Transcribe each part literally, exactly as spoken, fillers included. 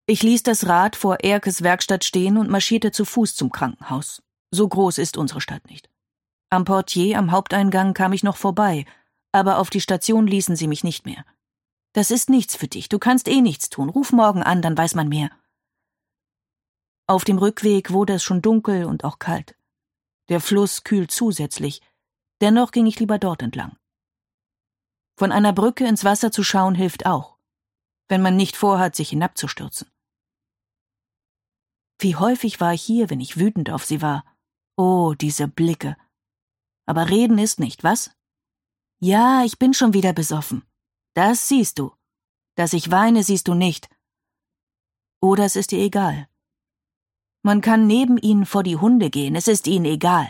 Ich ließ das Rad vor Erkes Werkstatt stehen und marschierte zu Fuß zum Krankenhaus. So groß ist unsere Stadt nicht. Am Portier am Haupteingang kam ich noch vorbei, aber auf die Station ließen sie mich nicht mehr. »Das ist nichts für dich, du kannst eh nichts tun. Ruf morgen an, dann weiß man mehr.« Auf dem Rückweg wurde es schon dunkel und auch kalt. Der Fluss kühlt zusätzlich, dennoch ging ich lieber dort entlang. Von einer Brücke ins Wasser zu schauen hilft auch, wenn man nicht vorhat, sich hinabzustürzen. Wie häufig war ich hier, wenn ich wütend auf sie war. Oh, diese Blicke. Aber reden ist nicht, was? Ja, ich bin schon wieder besoffen. Das siehst du. Dass ich weine, siehst du nicht. Oder es ist dir egal. Man kann neben ihnen vor die Hunde gehen, es ist ihnen egal.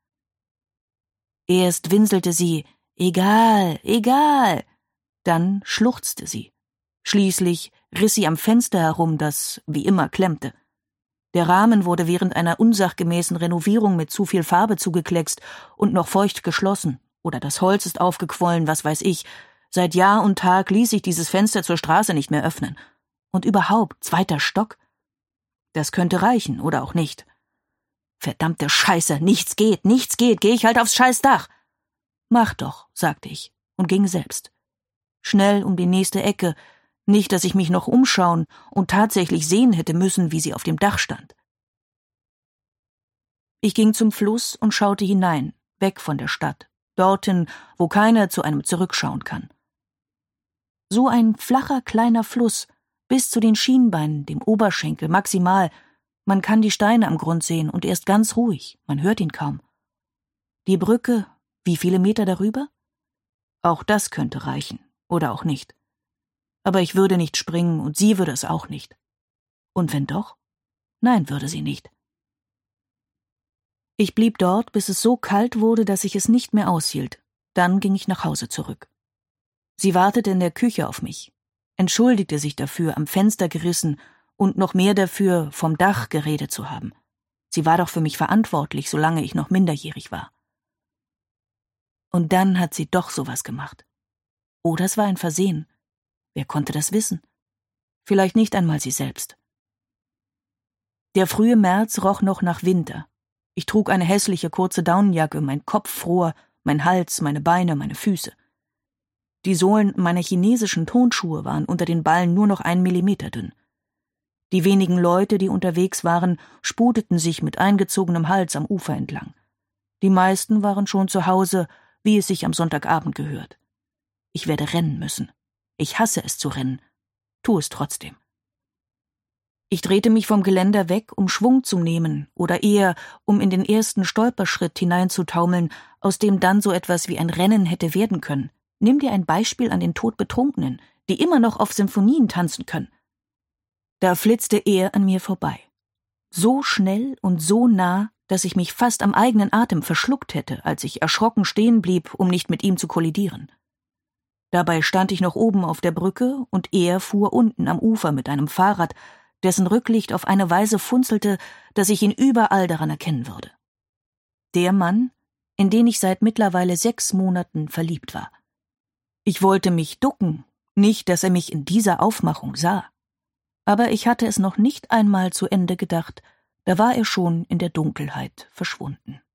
Erst winselte sie, egal, egal. Dann schluchzte sie. Schließlich riss sie am Fenster herum, das wie immer klemmte. Der Rahmen wurde während einer unsachgemäßen Renovierung mit zu viel Farbe zugekleckst und noch feucht geschlossen. Oder das Holz ist aufgequollen, was weiß ich. Seit Jahr und Tag ließ sich dieses Fenster zur Straße nicht mehr öffnen. Und überhaupt, zweiter Stock? Das könnte reichen, oder auch nicht. Verdammte Scheiße, nichts geht, nichts geht, geh ich halt aufs Scheißdach. Mach doch, sagte ich und ging selbst. Schnell um die nächste Ecke, nicht, dass ich mich noch umschauen und tatsächlich sehen hätte müssen, wie sie auf dem Dach stand. Ich ging zum Fluss und schaute hinein, weg von der Stadt, dorthin, wo keiner zu einem zurückschauen kann. So ein flacher kleiner Fluss, bis zu den Schienbeinen, dem Oberschenkel, maximal. Man kann die Steine am Grund sehen und er ist ganz ruhig, man hört ihn kaum. Die Brücke, wie viele Meter darüber? Auch das könnte reichen, oder auch nicht. Aber ich würde nicht springen und sie würde es auch nicht. Und wenn doch? Nein, würde sie nicht. Ich blieb dort, bis es so kalt wurde, dass ich es nicht mehr aushielt. Dann ging ich nach Hause zurück. Sie wartete in der Küche auf mich, entschuldigte sich dafür, am Fenster gerissen und noch mehr dafür, vom Dach geredet zu haben. Sie war doch für mich verantwortlich, solange ich noch minderjährig war. Und dann hat sie doch sowas gemacht. Oder es war ein Versehen. Wer konnte das wissen? Vielleicht nicht einmal sie selbst. Der frühe März roch noch nach Winter. Ich trug eine hässliche kurze Daunenjacke, mein Kopf fror, mein Hals, meine Beine, meine Füße. Die Sohlen meiner chinesischen Tonschuhe waren unter den Ballen nur noch ein Millimeter dünn. Die wenigen Leute, die unterwegs waren, sputeten sich mit eingezogenem Hals am Ufer entlang. Die meisten waren schon zu Hause, wie es sich am Sonntagabend gehört. Ich werde rennen müssen. Ich hasse es zu rennen. Tu es trotzdem. Ich drehte mich vom Geländer weg, um Schwung zu nehmen, oder eher, um in den ersten Stolperschritt hineinzutaumeln, aus dem dann so etwas wie ein Rennen hätte werden können. Nimm dir ein Beispiel an den Todbetrunkenen, die immer noch auf Symphonien tanzen können. Da flitzte er an mir vorbei. So schnell und so nah, dass ich mich fast am eigenen Atem verschluckt hätte, als ich erschrocken stehen blieb, um nicht mit ihm zu kollidieren. Dabei stand ich noch oben auf der Brücke und er fuhr unten am Ufer mit einem Fahrrad, dessen Rücklicht auf eine Weise funzelte, dass ich ihn überall daran erkennen würde. Der Mann, in den ich seit mittlerweile sechs Monaten verliebt war. Ich wollte mich ducken, nicht, dass er mich in dieser Aufmachung sah. Aber ich hatte es noch nicht einmal zu Ende gedacht, da war er schon in der Dunkelheit verschwunden.